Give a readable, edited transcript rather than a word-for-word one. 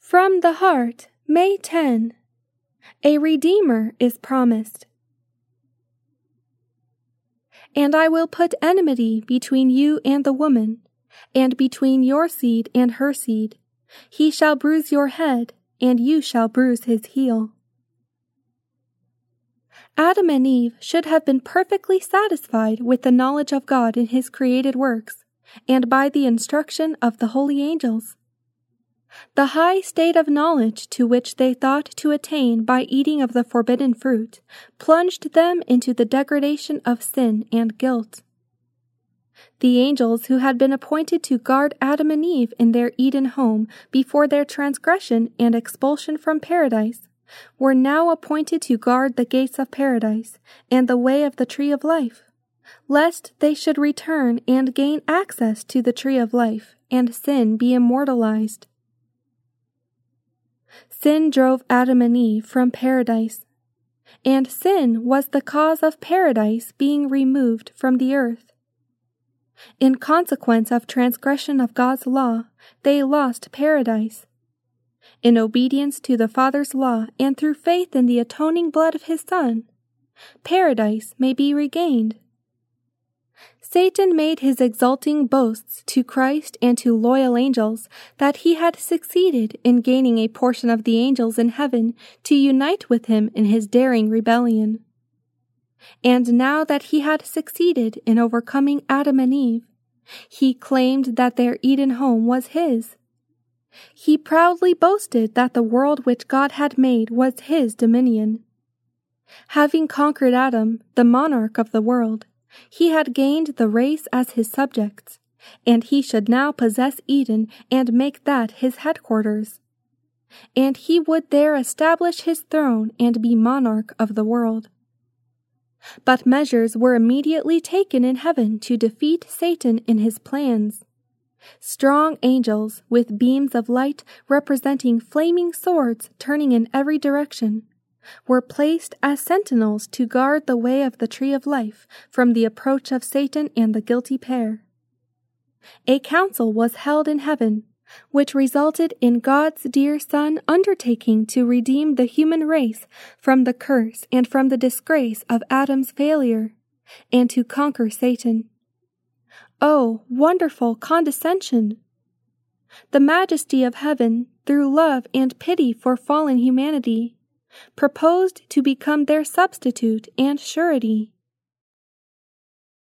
From the Heart, May 10. A Redeemer is promised. And I will put enmity between you and the woman, and between your seed and her seed. He shall bruise your head, and you shall bruise his heel. Adam and Eve should have been perfectly satisfied with the knowledge of God in his created works, and by the instruction of the holy angels. The high state of knowledge to which they thought to attain by eating of the forbidden fruit plunged them into the degradation of sin and guilt. The angels who had been appointed to guard Adam and Eve in their Eden home before their transgression and expulsion from paradise were now appointed to guard the gates of paradise and the way of the tree of life, lest they should return and gain access to the tree of life and sin be immortalized. Sin drove Adam and Eve from paradise, and sin was the cause of paradise being removed from the earth. In consequence of transgression of God's law, they lost paradise. In obedience to the Father's law and through faith in the atoning blood of his Son, paradise may be regained. Satan made his exulting boasts to Christ and to loyal angels that he had succeeded in gaining a portion of the angels in heaven to unite with him in his daring rebellion. And now that he had succeeded in overcoming Adam and Eve, he claimed that their Eden home was his. He proudly boasted that the world which God had made was his dominion. Having conquered Adam, the monarch of the world, he had gained the race as his subjects, and he should now possess Eden and make that his headquarters. And he would there establish his throne and be monarch of the world. But measures were immediately taken in heaven to defeat Satan in his plans. Strong angels, with beams of light representing flaming swords turning in every direction, were placed as sentinels to guard the way of the tree of life from the approach of Satan and the guilty pair. A council was held in heaven, which resulted in God's dear Son undertaking to redeem the human race from the curse and from the disgrace of Adam's failure, and to conquer Satan. Oh, wonderful condescension! The majesty of heaven, through love and pity for fallen humanity, proposed to become their substitute and surety.